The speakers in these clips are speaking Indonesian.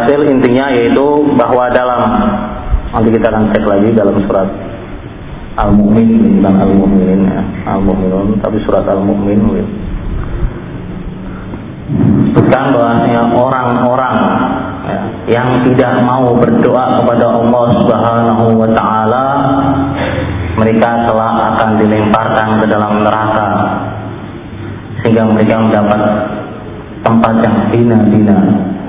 Alhasil intinya yaitu bahwa dalam, nanti kita akan cek lagi dalam surat Al-Mu'min, bukan Al-Mu'minin ya, Al-Mu'minun, tapi surat Al-Mu'min sebutkan bahwasanya orang-orang ya, yang tidak mau berdoa kepada Allah Subhanahu wa taala, mereka telah akan dilemparkan ke dalam neraka sehingga mereka mendapat tempat yang hina-hina.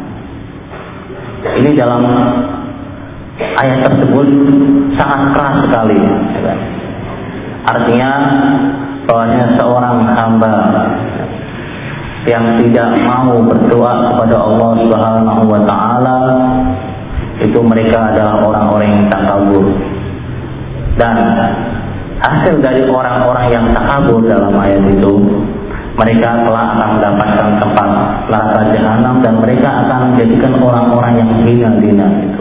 Ini dalam ayat tersebut sangat keras sekali ya. Artinya bahwasanya seorang hamba yang tidak mau berdoa kepada Allah Subhanahu wa taala, itu mereka adalah orang-orang yang takabur. Dan hasil dari orang-orang yang takabur dalam ayat itu, mereka telah akan mendapatkan tempat neraka jahanam dan mereka akan menjadikan orang-orang yang hina-hina itu.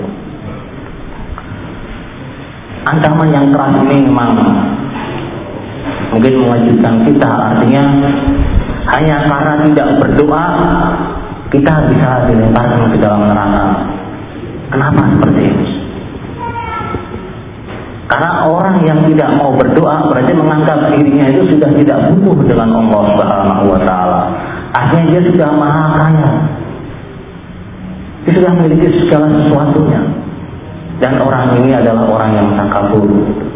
Ancaman yang keras ini memang mungkin mengejutkan kita, artinya hanya karena tidak berdoa kita bisa dilemparkan ke dalam neraka. Kenapa seperti ini? Karena orang yang tidak mau berdoa berarti menganggap dirinya itu sudah tidak butuh dengan Allah Subhanahu wa taala. Akhirnya dia sudah maha kaya. Dia sudah memiliki segala sesuatunya. Dan orang ini adalah orang yang takabur.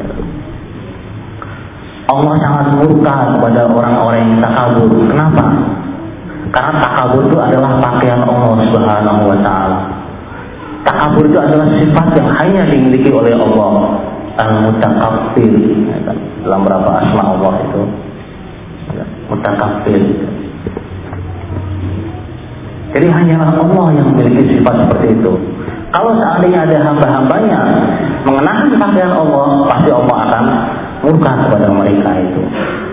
Allah sangat murka kepada orang-orang yang takabur. Kenapa? Karena takabur itu adalah pakaian Allah Subhanahu wa taala. Takabur itu adalah sifat yang hanya dimiliki oleh Allah. Al-Mutakabbir, dalam berapa asma Allah itu Mutakabbir. Jadi hanyalah Allah yang memiliki sifat seperti itu. Kalau seandainya ada hamba-hambanya mengenakan pakaian Allah, pasti Allah akan murka kepada mereka itu.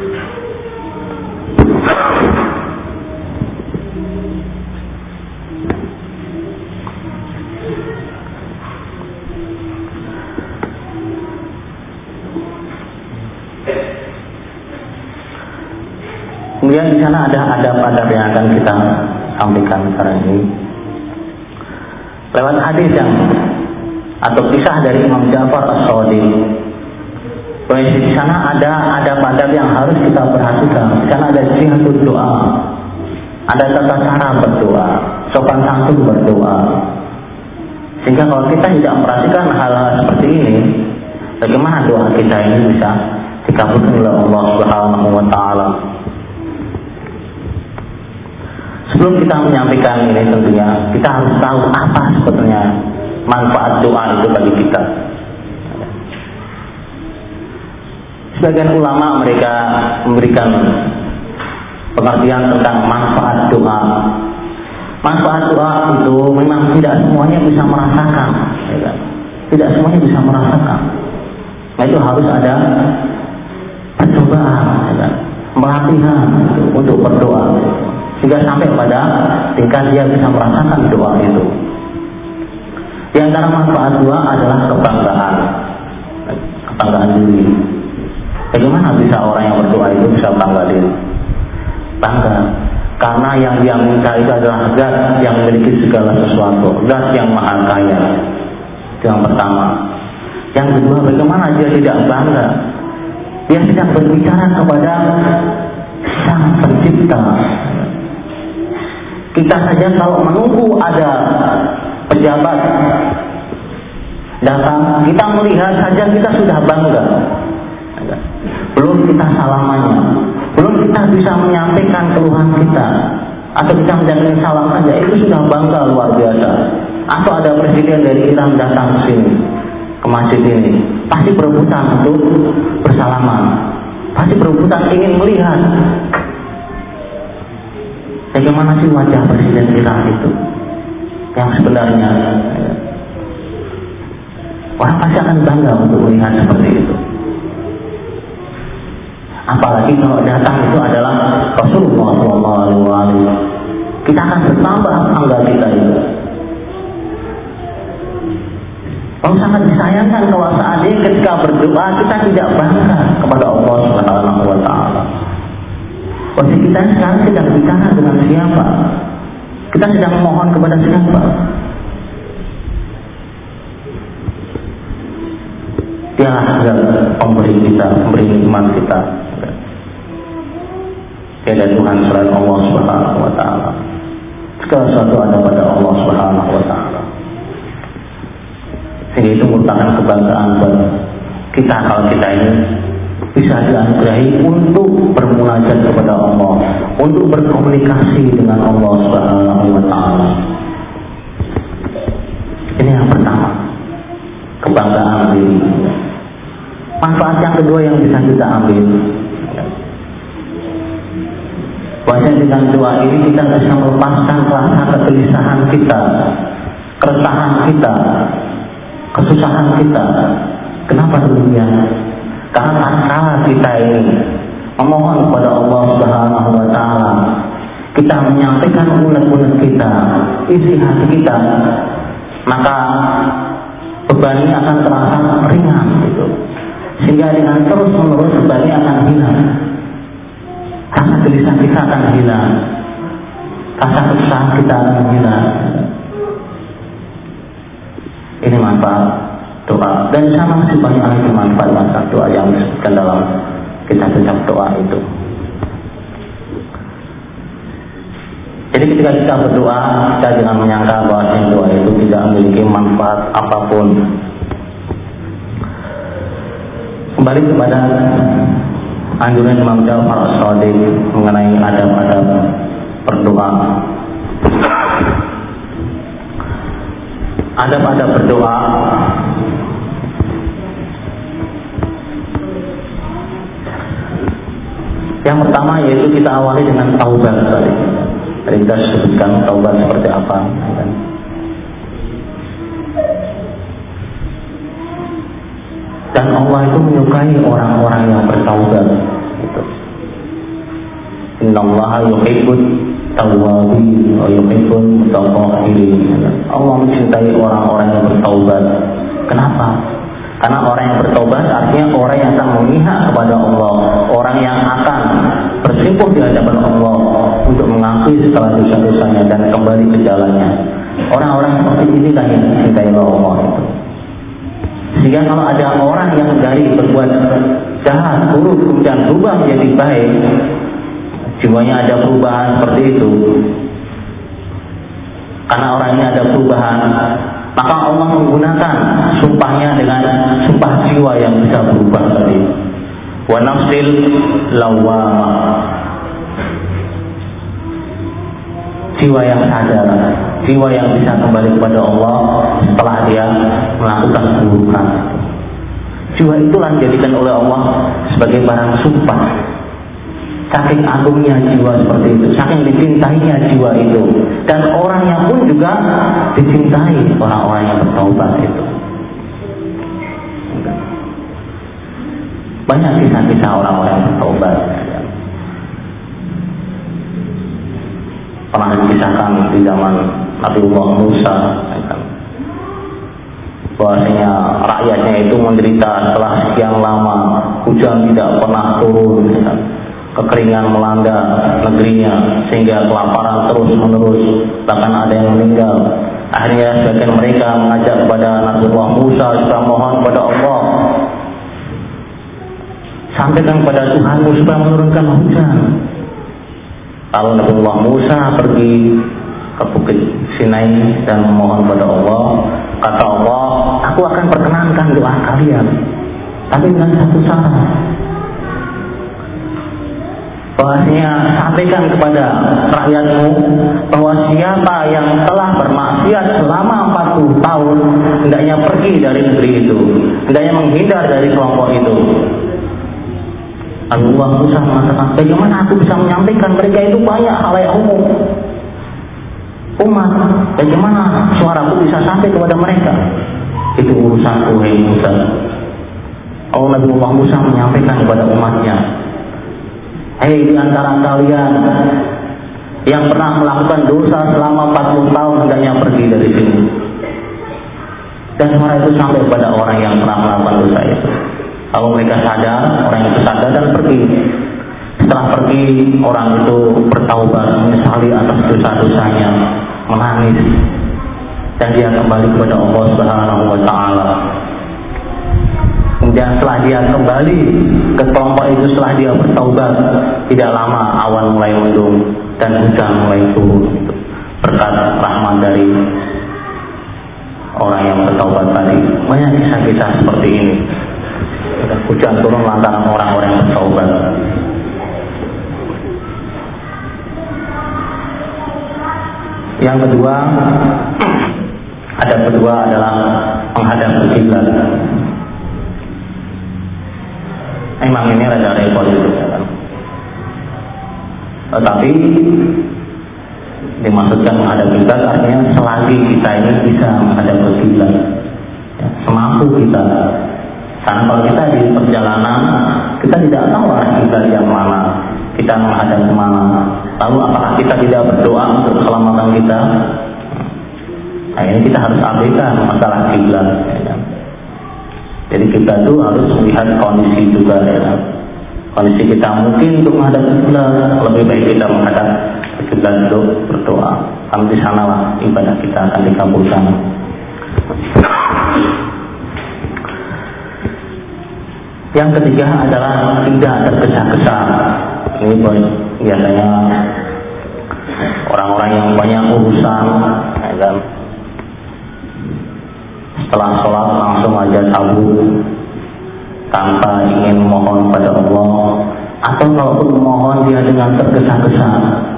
Kemudian di sana ada adab-adab yang akan kita sampaikan sekarang ini lewat hadis yang atau kisah dari Imam Ja'far As-Shadiq. Di sana ada adab-adab yang harus kita perhatikan. Di sana ada jihadul doa, ada tata cara berdoa, sopan santun berdoa. Sehingga kalau kita tidak memperhatikan hal-hal seperti ini, bagaimana doa kita ini bisa dikabulkan oleh Allah Subhanahu wa taala? Sebelum kita menyampaikan ini tentunya kita harus tahu apa sebetulnya manfaat doa itu bagi kita. Sebagian ulama mereka memberikan pengertian tentang manfaat doa. Manfaat doa itu memang tidak semuanya bisa merasakan, ya. Tidak semuanya bisa merasakan. Nah, itu harus ada percobaan, ya. Pelatihan untuk berdoa. Sehingga sampai pada tingkat dia bisa merasakan doa itu. Di antara manfaat doa adalah kebanggaan diri. Bagaimana bisa orang yang berdoa itu bisa bangga diri? Bangga karena yang dia minta itu adalah zat yang memiliki segala sesuatu, zat yang maha kaya. Itu yang pertama. Yang kedua, bagaimana dia tidak bangga? Dia sedang berbicara kepada Sang Pencipta. Kita saja kalau menunggu ada pejabat datang, kita melihat saja kita sudah bangga. Belum kita salamannya, belum kita bisa menyampaikan keluhan kita, atau kita menjamin salam saja, itu sudah bangga luar biasa. Atau ada presiden dari Iran datang ke sini, ke masjid ini, pasti berebutan untuk bersalaman, pasti berebutan ingin melihat bagaimana sih wajah presiden Iran itu yang sebenarnya. Orang pasti akan bangga untuk melihat seperti itu. Apalagi kalau datang itu adalah Rasulullah SAW, kita akan bertambah bangga kita itu. Kalau sangat disayangkan kalau seandainya ketika berdoa kita tidak bangga kepada Allah Subhanahu wa taala. Pasti kita sekarang sedang bicara dengan siapa? Kita sedang memohon kepada siapa? Dialah pemberi kita, pemberi nikmat kita. Tiada Tuhan selain Allah Subhanahu wa taala. Segala sesuatu ada pada Allah Subhanahu wa taala. Sehingga itu merupakan kebanggaan buat kita kalau kita ini bisa dianugerahi untuk bermunajat kepada Allah, untuk berkomunikasi dengan Allah Subhanahu wa taala. Ini yang pertama, kebanggaan diri. Manfaat yang kedua yang bisa kita ambil, bahwa dengan doa ini kita bisa melepaskan rasa kegelisahan kita, keresahan kita, kesusahan kita. Kenapa demikian? Karena tatkala kita ini memohon kepada Allah Subhanahu wa taala, kita menyampaikan unek-unek kita, isi hati kita, maka beban ini akan terasa ringan gitu. Sehingga dengan terus-menerus beban ini akan hilang. Rasa gelisah kita akan hilang, rasa kesusahan kita akan hilang. Ini manfaat doa, dan sama masih banyak lagi manfaat doa yang disebutkan dalam kitab-kitab doa itu. Jadi ketika kita berdoa, kita jangan menyangka bahwa doa itu tidak memiliki manfaat apapun. Kembali kepada anjuran Imam Ja'far As-Shadiq mengenai adab-adab berdoa. Adab-adab berdoa yang pertama yaitu kita awali dengan taubat tadi. Tadi kita sebutkan taubat seperti apa. Dan Allah itu menyukai orang-orang yang bertaubat. Innallaha yuhibbut tawwabin wa yuhibbul mutatahhirin. Allah mencintai orang-orang yang bertaubat. Kenapa? Karena orang yang bertaubat artinya orang yang akan memihak kepada Allah, orang yang akan bersimpuh di hadapan Allah untuk mengakui segala dosa-dosanya dan kembali ke jalannya. Orang-orang seperti ini kan yang dicintai oleh Allah. Sehingga kalau ada orang yang dari berbuat jahat, buruk, kemudian berubah menjadi baik, jiwanya ada perubahan seperti itu. Karena orang ini ada perubahan, maka Allah menggunakan sumpahnya dengan sumpah jiwa yang bisa berubah tadi. Wa nafsil lawwamah, jiwa yang sadar, jiwa yang bisa kembali kepada Allah setelah dia melakukan keburukan. Jiwa itulah dijadikan oleh Allah sebagai barang sumpah. Saking agungnya jiwa seperti itu, saking dicintainya jiwa itu, dan orangnya pun juga dicintai orang-orang yang bertaubat itu. Banyak kisah-kisah orang-orang yang bertaubat. Pernah dikisahkan di zaman Nabiullah Musa, bahwasanya rakyatnya itu menderita setelah sekian lama, hujan tidak pernah turun, kekeringan melanda negerinya sehingga kelaparan terus menerus, bahkan ada yang meninggal. Akhirnya sebagian mereka mengajak kepada Nabiullah Musa supaya mohon kepada Allah, sampaikan kepada Tuhanmu supaya menurunkan hujan. Lalu Nabiullah Musa pergi ke Bukit Sinai dan memohon kepada Allah. Kata Allah, aku akan perkenankan doa kalian, tapi dengan satu syarat, bahwasanya sampaikan kepada rakyatmu bahwa siapa yang telah bermaksiat selama 40 tahun hendaknya pergi dari negeri itu, hendaknya menghindar dari kelompok itu. Allah Musa mengatakan, bagaimana aku bisa menyampaikan, mereka itu banyak khalayak umum umat, bagaimana suaraku bisa sampai kepada mereka? Itu urusanku, hai Musa. Allah Nabiullah Musa menyampaikan kepada umatnya, hei di antara kalian yang pernah melakukan dosa selama 40 tahun hendaknya pergi dari sini. Dan suara itu sampai kepada orang yang pernah melakukan dosa itu. Kalau mereka sadar, orang itu sadar dan pergi. Setelah pergi, orang itu bertaubat, menyesali atas dosa-dosanya, menangis, dan dia kembali kepada Allah Subhanahu wa taala. Kemudian setelah dia kembali ke kelompok itu, setelah dia bertaubat, tidak lama awan mulai mendung dan hujan mulai turun. Berkat rahmat dari orang yang bertaubat tadi. Banyak kisah-kisah seperti ini. Hujan turun lantaran orang-orang yang bertaubat. Yang kedua, adab kedua adalah menghadap ke kiblat. Memang ini rada repot gitu kan. Tetapi dimaksudkan menghadap kiblat artinya selagi kita ini bisa menghadap ke kiblat, ya, semampu kita. Karena kalau kita di perjalanan, kita tidak tahu arah kiblat yang mana, kita menghadap kemana. Lalu apakah kita tidak berdoa untuk keselamatan kita? Nah, ini kita harus abaikan masalah kiblat. Ya. Jadi kita itu harus melihat kondisi juga. Ya. Kondisi kita mungkin untuk menghadap kiblat, lebih baik kita menghadap kiblat untuk berdoa. Karena di sanalah ibadah kita akan dikabulkan. Yang ketiga adalah tidak tergesa-gesa. Ini biasanya orang-orang yang banyak urusan, dan setelah sholat langsung aja tabur tanpa ingin mohon pada Allah, atau kalaupun mohon dia dengan tergesa-gesa.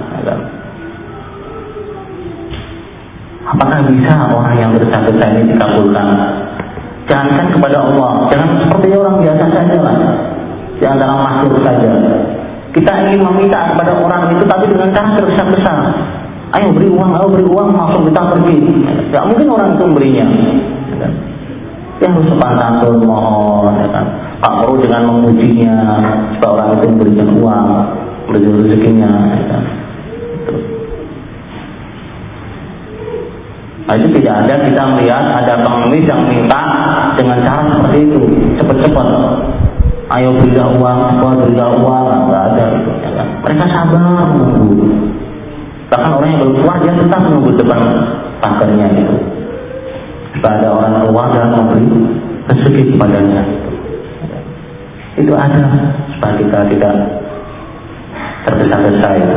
Apakah bisa orang yang tergesa-gesa ini dikabulkan? Jangankan kepada Allah, jangan seperti orang biasa saja lah, di antara makhluk saja. Kita ingin meminta kepada orang itu tapi dengan cara tergesa-gesa. Ayo beri uang, langsung kita pergi. Tidak mungkin orang itu memberinya. Yang harus sepantun mohon, ya kan? Pak Guru dengan memujinya supaya orang itu memberikan uang, memberikan rezekinya, ya kan? Nah, itu tidak ada kita melihat ada pengemis yang minta dengan cara seperti itu, cepat-cepat. Ayo berikan uang, berikan uang, nggak ada itu. Ya kan? Mereka sabar menunggu. Bahkan orang yang belum keluar dia tetap menunggu depan pagarnya itu. Supaya ada orang keluar dan memberi rezeki kepadanya. Itu ada supaya kita tidak tergesa-gesa itu.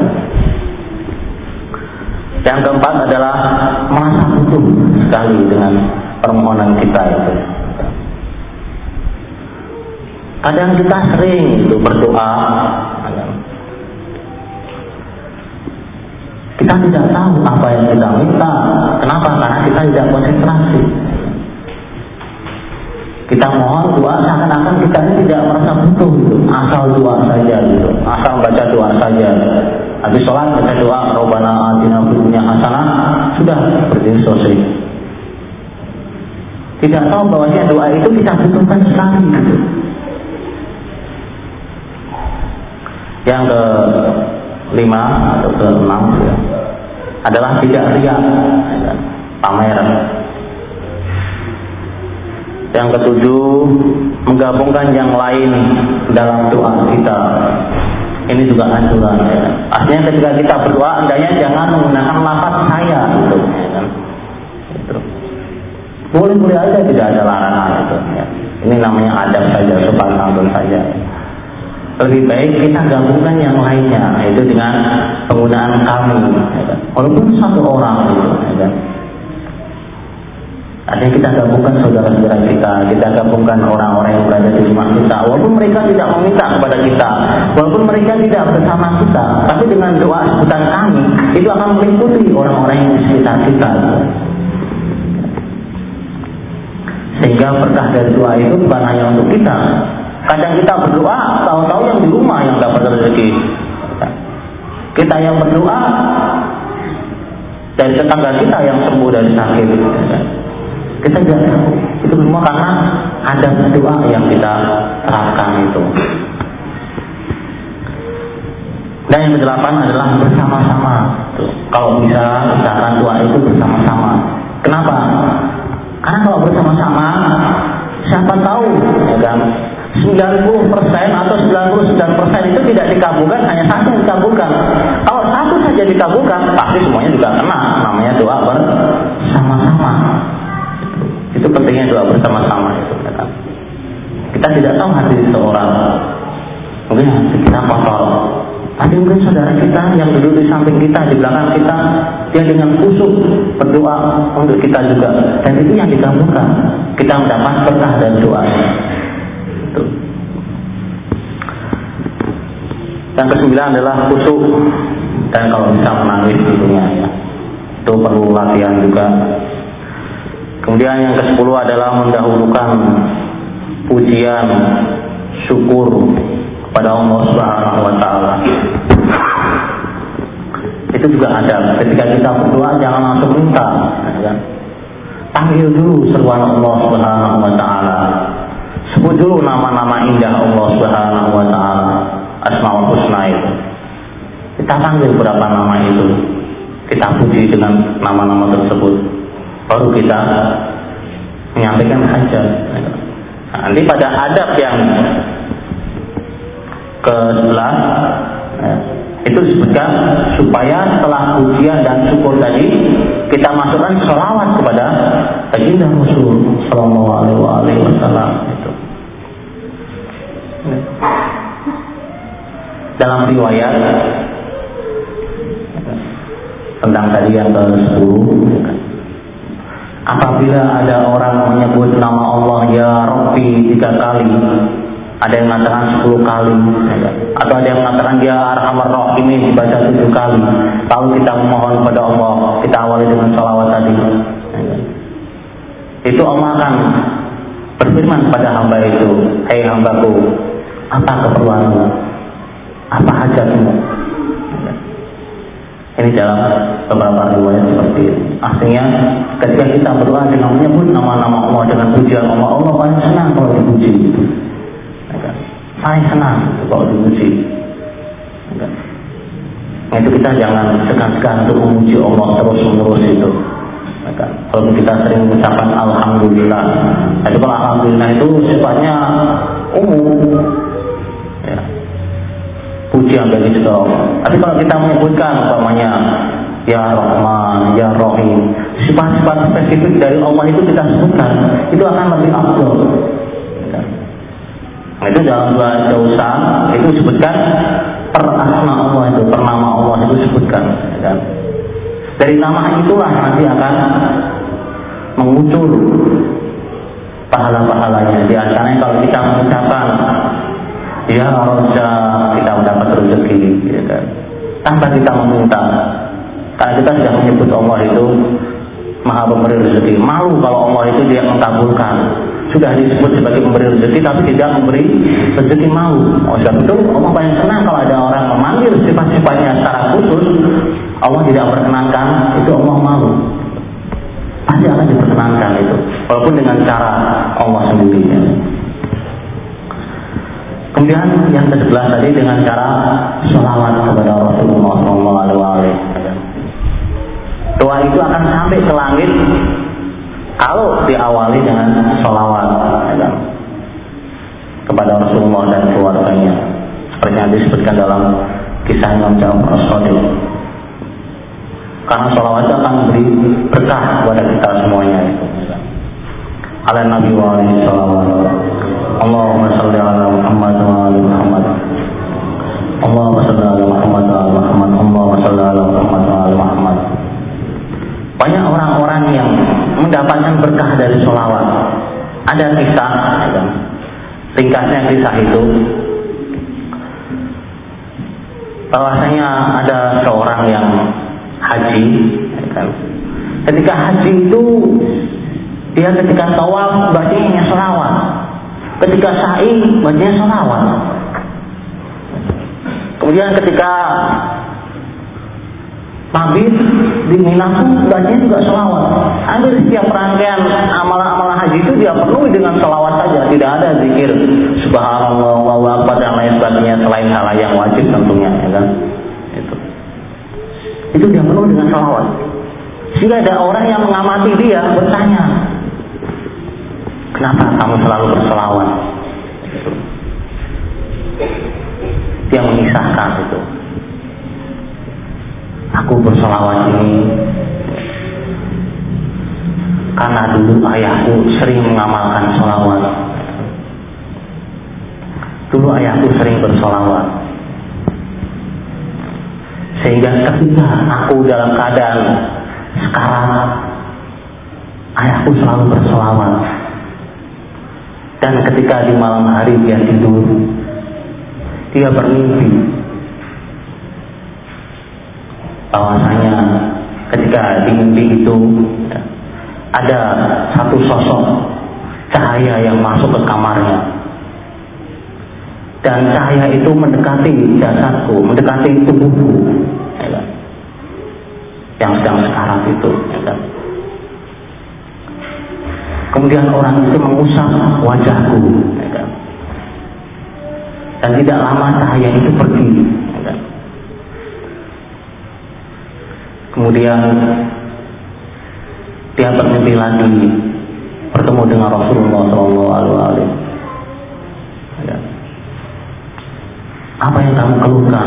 Yang keempat adalah merasa butuh sekali dengan permohonan kita itu. Kadang kita sering itu berdoa, kita tidak tahu apa yang kita minta. Kenapa? Karena kita tidak konsentrasi. Kita mohon doa seakan-akan kita ini tidak merasa butuh gitu. Asal doa saja gitu, asal baca doa saja. Habis sholat baca doa, Rabbana atina fid dunya hasanah, sudah berdiri selesai. Tidak tahu bahwasanya doa itu kita butuhkan sekali gitu. Yang ke-5 atau ke-6 ya, adalah tidak riya, pamer. Yang ke-7, menggabungkan yang lain dalam doa kita. Ini juga anjuran ya. Artinya ketika kita berdoa, hendaknya jangan menggunakan lafaz saya gitu, ya kan? Gitu. Boleh-boleh aja, tidak ada larangan gitu, ya. Ini namanya adab saja, sopan santun saja. Lebih baik kita gabungkan yang lainnya, yaitu dengan penggunaan kami, ya kan? Walaupun satu orang gitu, ya kan? Artinya kita gabungkan saudara-saudara kita gabungkan orang-orang yang berada di rumah kita, walaupun mereka tidak meminta kepada kita, walaupun mereka tidak bersama kita, tapi dengan doa sebutan kami itu akan meliputi orang-orang yang di sekitar kita. Sehingga berkah dari doa itu bukan hanya untuk kita. Kadang kita berdoa, tahu-tahu yang di rumah yang dapat rezeki. Kita yang berdoa, dari tetangga kita yang sembuh dari sakit. Kita tidak tahu. Itu semua karena ada doa yang kita terapkan itu. Dan yang ke-8 adalah bersama-sama. Kalau bisa, usahakan doa itu bersama-sama. Kenapa? Karena kalau bersama-sama, siapa tahu, ya kan, 90% atau 99% itu tidak dikabulkan, hanya satu yang dikabulkan. Kalau satu saja dikabulkan, pasti semuanya juga kena. Namanya doa bersama-sama. Itu pentingnya doa bersama-sama itu, ya kan? Kita Kita tidak tahu hati seseorang. Mungkin hati kita kotor, tapi mungkin saudara kita yang duduk di samping kita, di belakang kita, dia dengan khusyuk berdoa untuk kita juga, dan itu yang dikabulkan. Kita mendapat berkah dan doa. Yang ke-9 adalah khusyuk, dan kalau bisa menangis tentunya, itu perlu latihan juga. Kemudian yang ke-10 adalah mendahulukan pujian, syukur kepada Allah Subhanahu wa Ta'ala. Itu juga ada. Ketika kita berdoa jangan langsung minta, ya. Panggil dulu seruan Allah Subhanahu wa Ta'ala. Sebut dulu nama-nama indah Allah Subhanahu wa Ta'ala, Asmaul Husna itu. Kita panggil berapa nama itu, kita puji dengan nama-nama tersebut, baru kita menyampaikan hajat. Nah, nanti pada adab yang ke-11 ya, itu disebutkan supaya setelah pujian dan syukur tadi kita masukkan sholawat kepada baginda Rasul Sallallahu Alaihi Wasallam. Itu dalam riwayat tentang tadi yang ke-10, apabila ada orang menyebut nama Allah ya Rabbi 3 kali, ada yang mengatakan 10 kali, atau ada yang mengatakan ya Arhamar Rahimin dibaca 7 kali, lalu kita memohon kepada Allah, kita awali dengan sholawat tadi, itu Allah akan berfirman kepada hamba itu, hei hambaku, apa keperluanmu, apa hajatmu. Ini dalam beberapa riwayat seperti itu. Artinya ketika kita berdoa dengan menyebut nama-nama Allah dengan pujian Allah, Allah paling senang kalau dipuji. Paling senang kalau dipuji. Nah, itu kita jangan segan-segan untuk memuji Allah terus-menerus itu. Kalau kita sering mengucapkan Alhamdulillah, itu kalau Alhamdulillah itu sifatnya umum, ya, pujian bagi seseorang. Tapi kalau kita menyebutkan umpamanya ya Rahman, ya Rahim, sifat-sifat spesifik dari Allah itu kita sebutkan, itu akan lebih afdal. Nah, itu dalam dua dosa itu disebutkan per asma Allah itu, per nama Allah itu disebutkan. Dari nama itulah nanti akan mengucur pahala-pahalanya. Di antaranya kalau kita mengucapkan ya Raja, kita mendapat rezeki, ya kan? Tanpa kita meminta, karena kita sudah menyebut Allah itu Maha Pemberi rezeki. Malu kalau Allah itu dia mengabulkan. Sudah disebut sebagai pemberi rezeki tapi tidak memberi rezeki, malu. Sebab itu Allah paling senang kalau ada orang memanggil sifat-sifatnya secara khusus, Allah tidak perkenankan, itu Allah malu. Pasti akan diperkenankan itu, walaupun dengan cara Allah sendiri. Kemudian yang ke-11 tadi dengan cara sholawat kepada Rasulullah SAW. Doa itu akan sampai ke langit kalau diawali dengan sholawat kepada Rasulullah dan keluarganya, seperti yang disebutkan dalam kisah Imam Ja'far As-Shadiq. Karena sholawat itu akan memberi berkah kepada kita semuanya. Ala Nabi wa alaihi salawat. Allahumma salli ala Muhammad wa ala Muhammad. Allahumma salli ala Muhammad wa ala Muhammad. Allahumma salli ala Muhammad wa ala Muhammad. Banyak orang-orang yang mendapatkan berkah dari sholawat. Ada kisah, ringkasnya kisah itu, bahwasanya ada seorang yang haji. Ketika haji itu dia ketika tawaf bacanya sholawat, ketika sa'i bacanya sholawat, kemudian ketika mabit di Mina bacanya juga sholawat. Hampir setiap rangkaian amalan-amalan haji itu dia penuhi dengan sholawat saja, tidak ada zikir subhanallah, Allahu akbar dan lain sebagainya selain hal yang wajib tentunya, ya kan? Itu dia penuh dengan sholawat. Sehingga ada orang yang mengamati dia bertanya, kenapa kamu selalu berselawat? Dia mengisahkan itu. Aku berselawat ini karena dulu ayahku sering mengamalkan selawat. ayahku sering bersolawat. Sehingga ketika aku dalam keadaan sekarat, ayahku selalu bersolawat. Dan ketika di malam hari dia tidur, dia bermimpi bahwasanya ketika di mimpi itu ada satu sosok cahaya yang masuk ke kamarnya, dan cahaya itu mendekati jasadku, mendekati tubuhku, yang sedang sekarat itu. Kemudian orang itu mengusap wajahku, dan tidak lama cahaya itu pergi. Kemudian dia bermimpi lagi bertemu dengan Rasulullah SAW. Apa yang kamu keluhkan?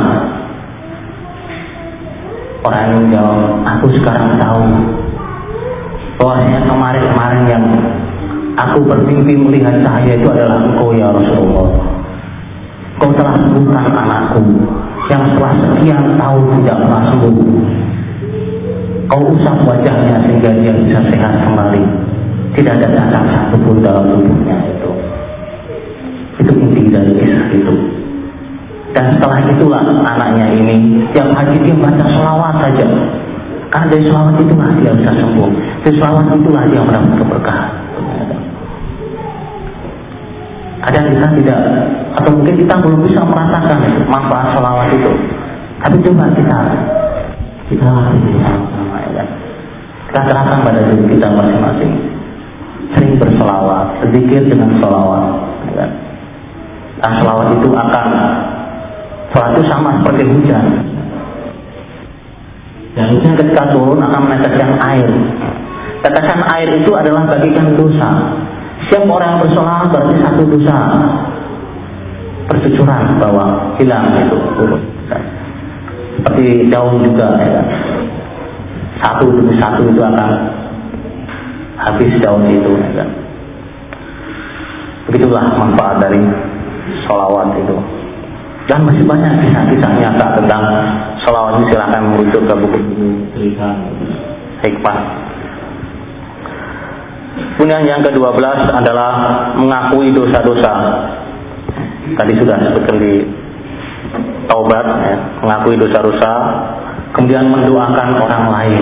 Orang yang menjawab, aku sekarang tahu bahwasanya kemarin yang aku bermimpi melihat cahaya itu adalah engkau ya Rasulullah. Kau telah sembuhkan anakku yang setelah sekian tahun tidak pernah sembuh. Kau usap wajahnya sehingga dia bisa sehat kembali. Tidak ada cacat satupun dalam tubuhnya itu. Itu inti dari kisah itu. Dan setelah itulah anaknya ini tiap hari dia baca sholawat saja. Karena dari sholawat itulah dia bisa sembuh. Dari sholawat itulah dia mendapat keberkahan. Ada kita tidak, atau mungkin kita belum bisa merasakan manfaat sholawat itu. Tapi coba kita latih sama-sama, ya. Kita serahkan pada diri kita masing-masing. Sering bersolawat, sedikit dengan solawat, ya. Nah, solawat itu akan, solawat itu sama seperti hujan. Dan hujan ketika turun akan meneteskan air. Tetesan air itu adalah bagikan dosa. Setiap orang yang bersolawat berarti satu dosa bercucuran bahwa hilang itu turun. Seperti daun juga, ya. Satu demi satu itu akan habis daun itu, ya. Begitulah manfaat dari sholawat itu. Dan masih banyak kisah-kisah nyata tentang sholawat ini. Silakan merujuk ke buku cerita hikmah. Kemudian yang ke-12 adalah mengakui dosa-dosa. Tadi sudah disebutkan di taubat, ya, mengakui dosa-dosa, kemudian mendoakan orang lain.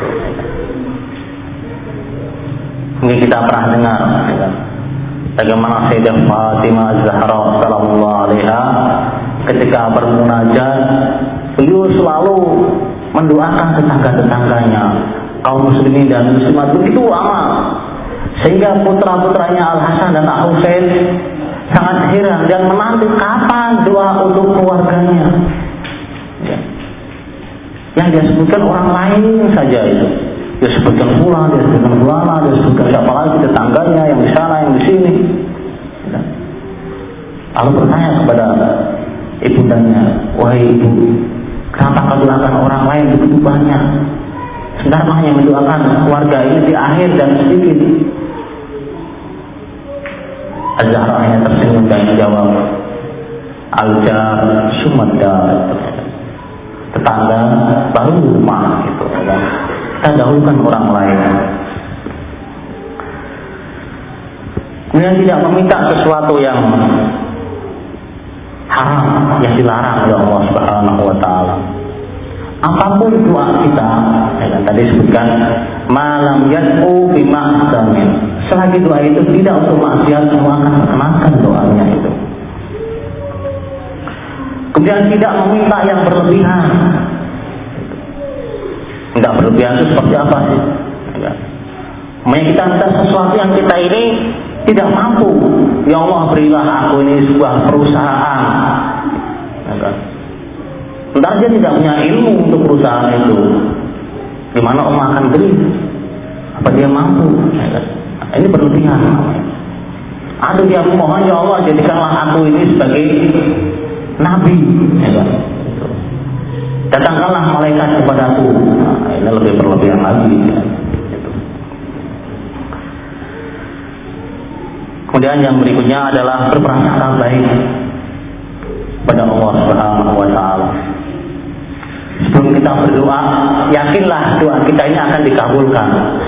Mungkin kita pernah dengar, ya, bagaimana Sayyidah Fatimah Az-Zahra sallallahu alaiha ketika bermunajat, beliau selalu mendoakan tetangga-tetangganya, kaum muslimin dan muslimat begitu amat, sehingga putra-putranya Al-Hasan dan Al-Husain sangat heran dan menanti kapan doa untuk keluarganya. Ya. Yang dia sebutkan orang lain saja itu. Dia sebutkan pula, dia sebutkan ulama, dia sebutkan siapa lagi, tetangganya yang di sana, yang di sini. Ya. Lalu bertanya kepada ibundanya, wahai ibu, kenapa kau doakan orang lain begitu banyak? Sebenarnya hanya mendoakan keluarga ini di akhir dan sedikit. Az-Zahra hanya tersenyum dan menjawab, Al-Jar Sumadar, tetangga baru rumah gitu, ya. Kita dahulukan orang lain. Kemudian tidak meminta sesuatu yang haram, yang dilarang oleh Allah Subhanahu wa taala. Apapun doa kita, ya, tadi sebutkan malam yad'u bima'zamin. Selagi doa itu tidak untuk maksiat, semua akan terkenalkan doanya itu. Kemudian tidak meminta yang berlebihan. Tidak berlebihan itu seperti apa sih? Ya. Kita minta sesuatu yang kita ini tidak mampu. Ya Allah, berilah aku ini sebuah perusahaan. Ya. Sebentar dia tidak punya ilmu untuk perusahaan itu. Gimana Allah akan beri? Apa dia mampu? Ya. Ini berlebihan. Atau dia memohon, ya Allah jadikanlah aku ini sebagai nabi, ya. Datangkanlah malaikat kepadaku. Nah, ini lebih berlebihan lagi, ya. Kemudian yang berikutnya adalah berprasangka baik. pada Allah Subhanahu wa taala. Sebelum kita berdoa, yakinlah doa kita ini akan dikabulkan.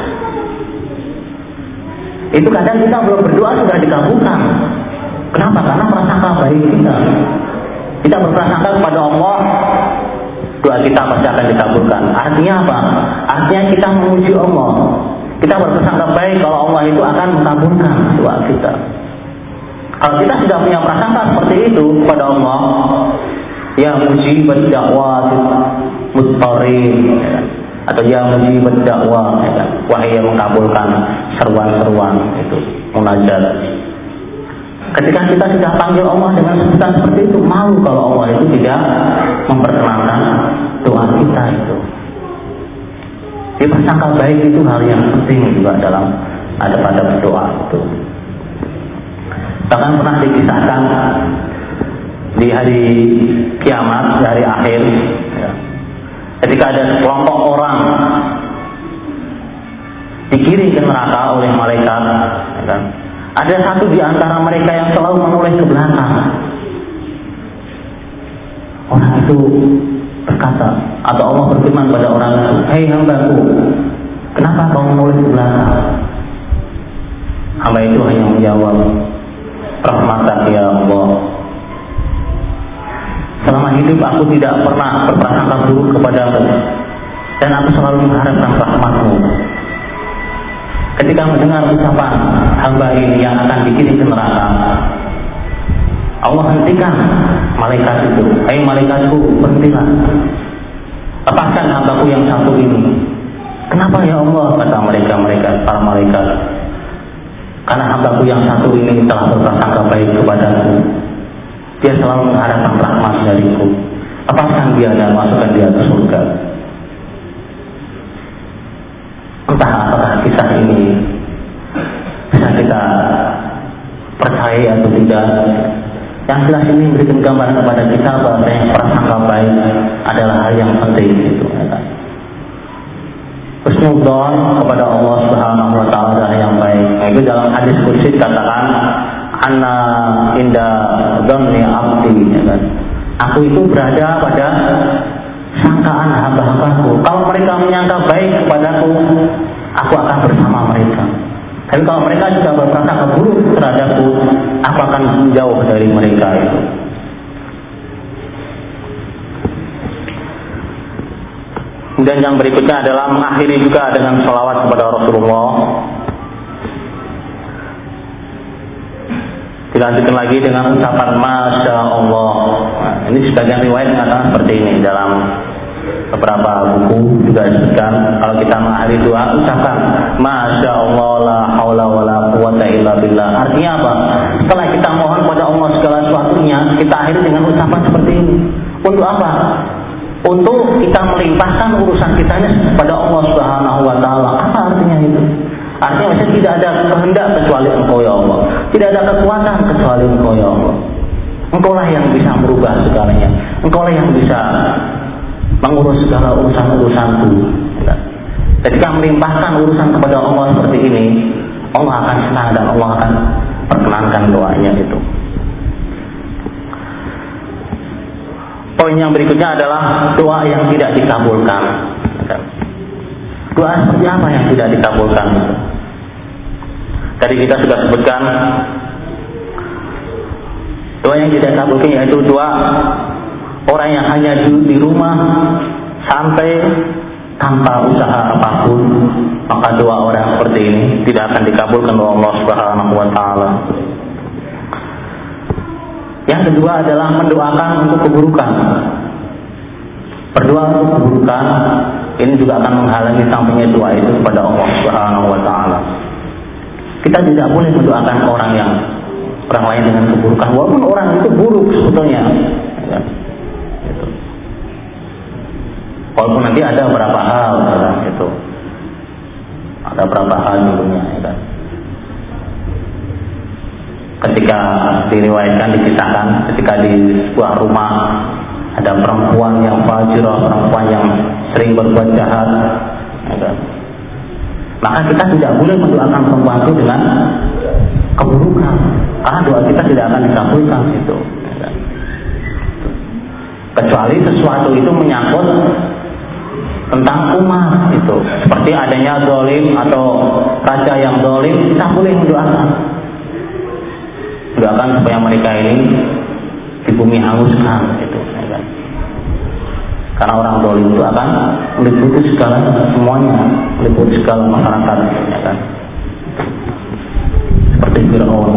Itu kadang kita belum berdoa sudah dikabulkan. Kenapa? Karena prasangka baik kita. Kita berprasangka kepada Allah, doa kita pasti akan dikabulkan. Artinya apa? Artinya kita memuji Allah. Kita berprasangka baik kalau Allah itu akan mengabulkan doa kita. Kalau kita sudah punya prasangka seperti itu kepada Allah, ya mujibad da'wat muttarin, atau ya mujibad da'wah, wahai yang mengabulkan seruan-seruan itu, munajat. Ketika kita sudah panggil Allah dengan sebutan seperti itu, malu kalau Allah itu tidak memperkenankan doa kita itu. Jadi prasangka baik itu hal yang penting juga dalam pada berdoa itu. Bahkan pernah dikisahkan di hari kiamat, di hari akhir, ya, ketika ada sekelompok orang dikirim ke neraka oleh malaikat, ya kan? Ada satu di antara mereka yang selalu menoleh ke belakang. Orang itu berkata, atau Allah berfirman pada orang itu, "Hei hambaku, kenapa kau menoleh ke belakang?" Hamba itu hanya menjawab, "Rahmatan ya Allah. Selama hidup aku tidak pernah berprasangka buruk kepadamu, dan aku selalu mengharapkan rahmat-Mu." Ketika mendengar ucapan hamba ini yang akan dikirim ke neraka, Allah hentikan malaikat itu. "Hei malaikatku, berhentilah. Lepaskan hambaku yang satu ini." "Kenapa ya Allah?" kata para malaikat. "Karena hambaku yang satu ini telah berprasangka baik kepadaku. Dia selalu mengharapkan rahmat dariku. Lepaskan dia dan masukkan dia ke surga." Entah apakah kisah ini bisa kita percaya atau tidak. Yang jelas ini memberikan gambaran kepada kita bahwa yang prasangka baik adalah hal yang penting itu. Husnudzon kepada Allah Subhanahu wa taala adalah yang baik. Itu dalam hadis qudsi dikatakan, "Ana inda dzanni abdi," ya kan? Aku itu berada pada sangkaan hamba-hambaku. Kalau mereka menyangka baik kepadaku, aku akan bersama mereka. Tapi kalau mereka juga berprasangka buruk terhadapku, aku akan menjauh dari mereka itu. Dan yang berikutnya adalah mengakhiri juga dengan sholawat kepada Rasulullah. Dilanjutkan lagi dengan ucapan Masya Allah. Nah, ini sebagian riwayat mengatakan seperti ini. Dalam beberapa buku juga disebutkan, kalau kita mengakhiri doa, ucapkan Masya Allah la haula wa la quwata illa billah. Artinya apa? Setelah kita mohon pada Allah segala sesuatunya, kita akhiri dengan ucapan seperti ini. Untuk apa? Untuk kita melimpahkan urusan kita pada Allah Subhanahu wa taala. Apa artinya itu? Artinya tidak ada kehendak kecuali Engkau ya Allah. Tidak ada kekuatan kecuali Engkau ya Allah. Engkaulah yang bisa merubah segalanya. Engkaulah yang bisa mengurus segala urusan-urusanku. Ketika melimpahkan urusan kepada Allah seperti ini, Allah akan senang dan Allah akan perkenankan doanya itu. Poin yang berikutnya adalah doa yang tidak dikabulkan. Doa seperti apa yang tidak dikabulkan? Tadi kita sudah sebutkan doa yang tidak dikabulkan, yaitu doa orang yang hanya di rumah sampai tanpa usaha apapun, maka doa orang seperti ini tidak akan dikabulkan oleh Allah Subhanahu wa taala. Yang kedua adalah mendoakan untuk keburukan. Berdoa untuk keburukan ini juga akan menghalangi sampainya doa itu kepada Allah Subhanahu wa taala. Kita tidak boleh mendoakan orang lain dengan keburukan, walaupun orang itu buruk sebetulnya. Ya. Gitu. Walaupun nanti ada beberapa hal dalam itu. Ada beberapa hal dulunya, ya kan. Ketika diriwayatkan, dikisahkan, ketika di sebuah rumah ada perempuan yang fajirah, perempuan yang sering berbuat jahat, ya kan? Maka kita tidak boleh mendoakan perempuan itu dengan keburukan, karena doa kita tidak akan dikabulkan itu. Ya kan? kecuali sesuatu itu menyangkut tentang umat itu, seperti adanya zalim atau raja yang zalim, kita boleh mendoakan supaya mereka ini di bumi hanguskan gitu, ya kan? Karena orang zalim itu akan meliputi segala semuanya, meliputi segala masyarakat, ya kan? Seperti Fir'aun.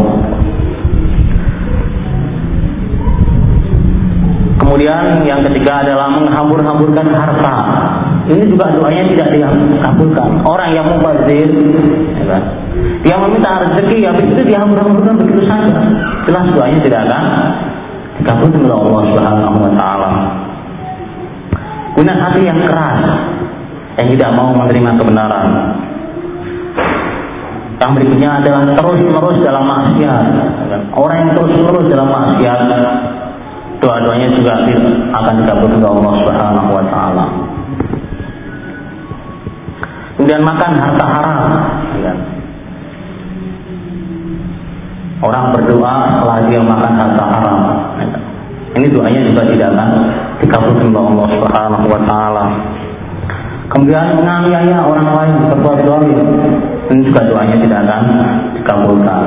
Kemudian yang ketiga adalah menghambur-hamburkan harta. Ini juga doanya tidak dikabulkan. Orang yang mubazir, ya kan? Dia meminta rezeki, habis itu dia hambur-hamburkan begitu saja. Jelas doanya tidak akan dikabulkan oleh Allah Subhanahu wa taala. Punya hati yang keras, yang tidak mau menerima kebenaran. Yang berikutnya adalah terus-menerus dalam maksiat. Orang yang terus-menerus dalam maksiat, doa-doanya juga akan dikabulkan oleh Allah Subhanahu wa taala. Kemudian makan harta haram, ya. Orang berdoa setelah dia makan harta haram, ya. Ini doanya juga tidak akan dikabulkan oleh Allah Subhanahu wa taala. Kemudian menganiaya orang lain, berbuat zalim, ini juga doanya tidak akan dikabulkan.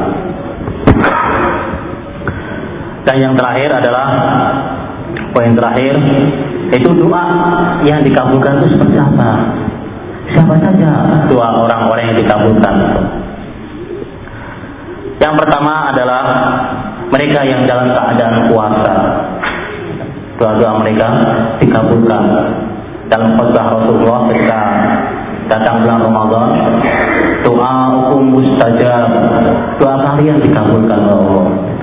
Dan yang terakhir adalah poin terakhir, itu doa yang dikabulkan itu seperti apa? Siapa saja doa orang-orang yang dikabulkan? Yang pertama adalah mereka yang dalam keadaan puasa, doa-doa mereka dikabulkan. Dalam khutbah Rasulullah ketika datang bulan Ramadan, doa hukum mustajab, doa kalian dikabulkan oleh Allah.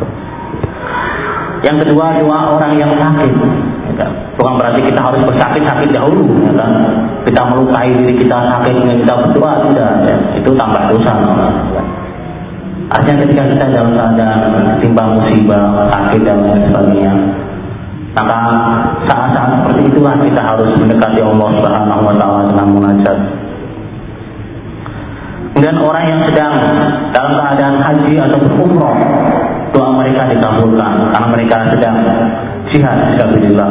Yang kedua, doa orang yang sakit. Bukan berarti kita harus bersakit-sakit dahulu, ya kan? Kita melukai diri kita sakit, kita berdoa, tidak, ya. Itu tambah dosa. Ya. Artinya ketika kita dalam keadaan timbang musibah, sakit dan lain sebagainya, maka saat-saat seperti itulah kita harus mendekati Allah Subhanahu wa taala dengan munajat. Kemudian orang yang sedang dalam keadaan haji atau umrah, doa mereka dikabulkan karena mereka sedang jihad fisabilillah.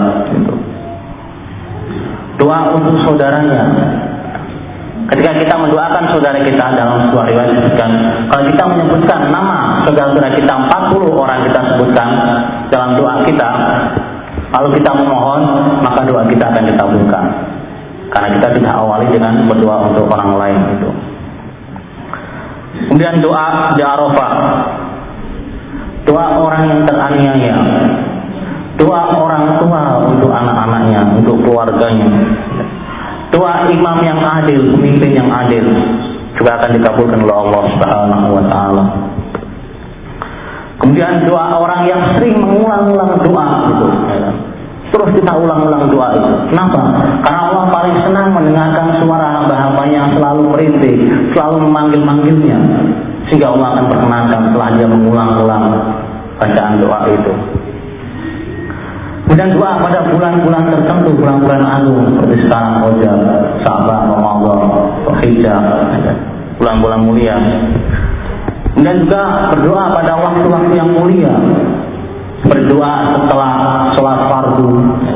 Doa untuk saudaranya. Ketika kita mendoakan saudara kita, dalam sebuah riwayat disebutkan, kalau kita menyebutkan nama saudara-saudara kita 40 orang kita sebutkan dalam doa kita, lalu kita memohon, maka doa kita akan dikabulkan. Karena kita tidak awali dengan berdoa untuk orang lain itu. Kemudian doa di Arafah, doa orang yang teraniaya, doa orang tua untuk anak-anaknya, untuk keluarganya, doa imam yang adil, pemimpin yang adil, juga akan dikabulkan oleh Allah Subhanahu wa taala. Kemudian doa orang yang sering mengulang-ulang doa itu, terus kita ulang-ulang doa itu. Kenapa? Karena Allah paling senang mendengarkan suara hamba-hambanya yang selalu merintih, selalu memanggil-manggilnya, sehingga Allah akan perkenankan setelah dia mengulang-ulang bacaan doa itu. Kemudian doa pada bulan-bulan tertentu, bulan-bulan agung seperti sekarang Rajab, Sa'ban, Ramadan, Dzulhijjah, bulan-bulan mulia. Kemudian juga berdoa pada waktu-waktu yang mulia, berdoa setelah sholat fardu.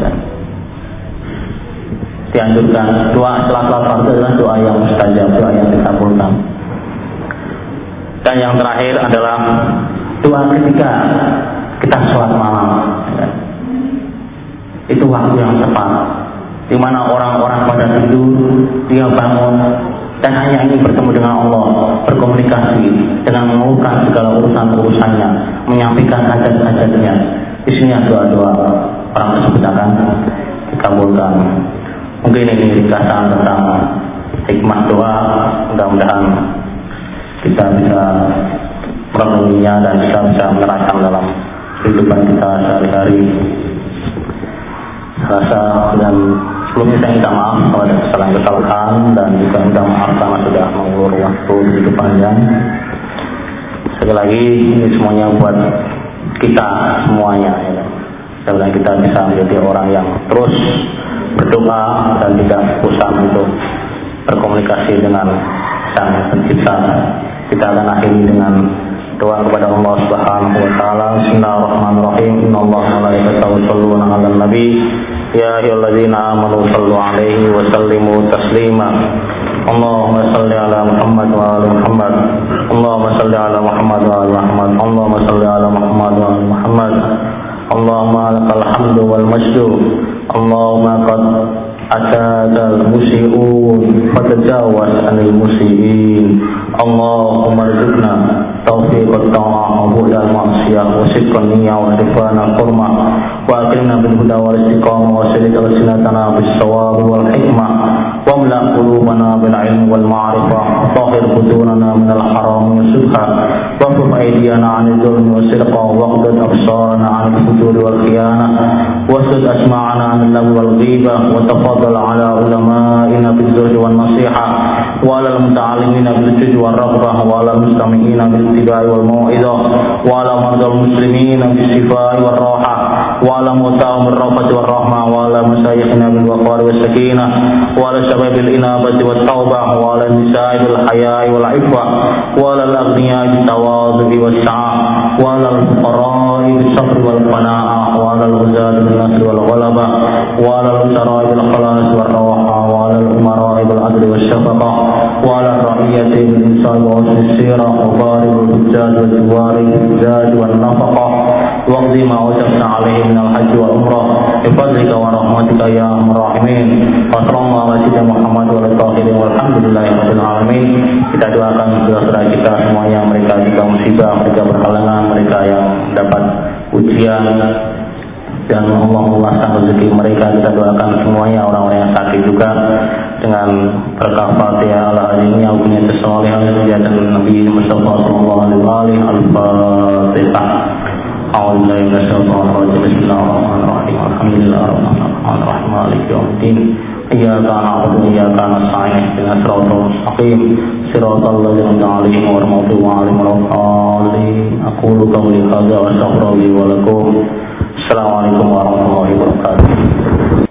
Dianjurkan doa setelah sholat fardu adalah doa yang mustajab, doa yang dikabulkan. Dan yang terakhir adalah doa ketika kita sholat malam. Itu waktu yang tepat, di mana orang-orang pada tidur, dia bangun dan hanya ingin bertemu dengan Allah, berkomunikasi dengan mengeluhkan segala urusan-urusannya, menyampaikan hajat-hajatnya. Di sini doa-doa orang tersebut akan dikabulkan. Mungkin ini ringkasan tentang hikmah doa. Mudah-mudahan kita bisa merenunginya dan kita bisa menerapkan dalam kehidupan kita sehari-hari. Rasa dan sebelumnya saya minta maaf kalau ada kesalahan-kesalahan dan juga minta maaf karena sudah mengulur waktu begitu panjang. Sekali lagi ini semuanya buat kita semuanya, ya. Semoga kita bisa menjadi orang yang terus berdoa dan tidak bosan untuk berkomunikasi dengan Sang Pencipta. Kita akan akhiri dengan doa kepada Allah Subhanahu wa taala. Bismillahirrahmanirrahim. Innallaha wa malaikatahu yusholluna 'alan nabi يا أيها الذين آمنوا صلوا عليه وسلموا تسليما اللهم صل على محمد وآل محمد اللهم صل على محمد وآل محمد اللهم صل على محمد وآل محمد اللهم لك الحمد والمجد اللهم قد أتاك المسيئون فتجاوز عن المسيئين اللهم ارزقنا توفيق الطاعة وبعد المعصية وصدق النية وعرفان الحرمة وأكرمنا بالهدى والاستقامة وسلك ألسنتنا بالصواب والحكمة واملأ قلوبنا بالعلم والمعرفة طهر بطوننا من الحرام والسبحة واكف أيدينا عن الظلم والسرقة واغضض أبصارنا عن الفجور والخيانة واسد أسماعنا عن اللغو والغيبة وتفضل على علمائنا بالزهد والنصيحة وعلى المتعلمين بالجد والرغبة وعلى المستمعين بالاتباع والموعظة وعلى مرضى المسلمين بالشفاء والراحة وعلى موتاهم بالرأفة والرحمة وعلى مشايخنا بالوقار والسكينة وعلى شباب الإنابة والتوبة وعلى النساء بالحياء والعفة وعلى الأغنياء بالتواضع والسعة وعلى الفقراء بالصبر والقناعة وعلى الغزاة بالنصر والغلبة وعلى الأسراء بالخلاص والروحة وعلى الأمراء بالعدل والشفقة وعلى الرعية بالإنسان وحسن السيرة وبارك الحجاج والزوار بالزاد والنفقة واقضي ما وجبت عليه من الحج والعمرة بفضلك ورحمتك يا أرحم الراحمين وصلى الله على سيدنا Muhammad walhamdulillahi rabbil alamin. Kita doakan saudara kita semuanya, mereka juga musibah, mereka berhalangan, mereka yang dapat ujian dan Allah meluaskan rezeki mereka. Kita doakan semuanya orang-orang yang sakit juga dengan berkah Fatihah ala azimnya punya kesalahan dan Nabi Mustafa sallallahu alaihi al-Fatihah. A'udzubillahi minasyaitonir rajim. Bismillahirrahmanirrahim. Alhamdulillahirrahmanirrahim. Maliki yaumiddin. Iyyaka na'budu wa iyyaka nasta'in. Ihdinas siratal mustaqim. Siratal ladzina an'amta 'alaihim ghairil maghdubi 'alaihim waladdallin. Aqulu qawli hadza wa astaghfirullahi wa lakum. Assalamualaikum warahmatullahi wabarakatuh.